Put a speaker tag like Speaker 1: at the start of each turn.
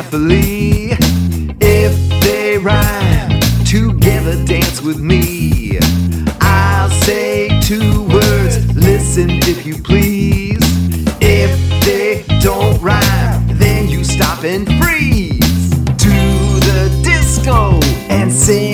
Speaker 1: carefully. If they rhyme, together dance with me. I'll say 2 words, listen if you please. If they don't rhyme, then you stop and freeze. To the disco and sing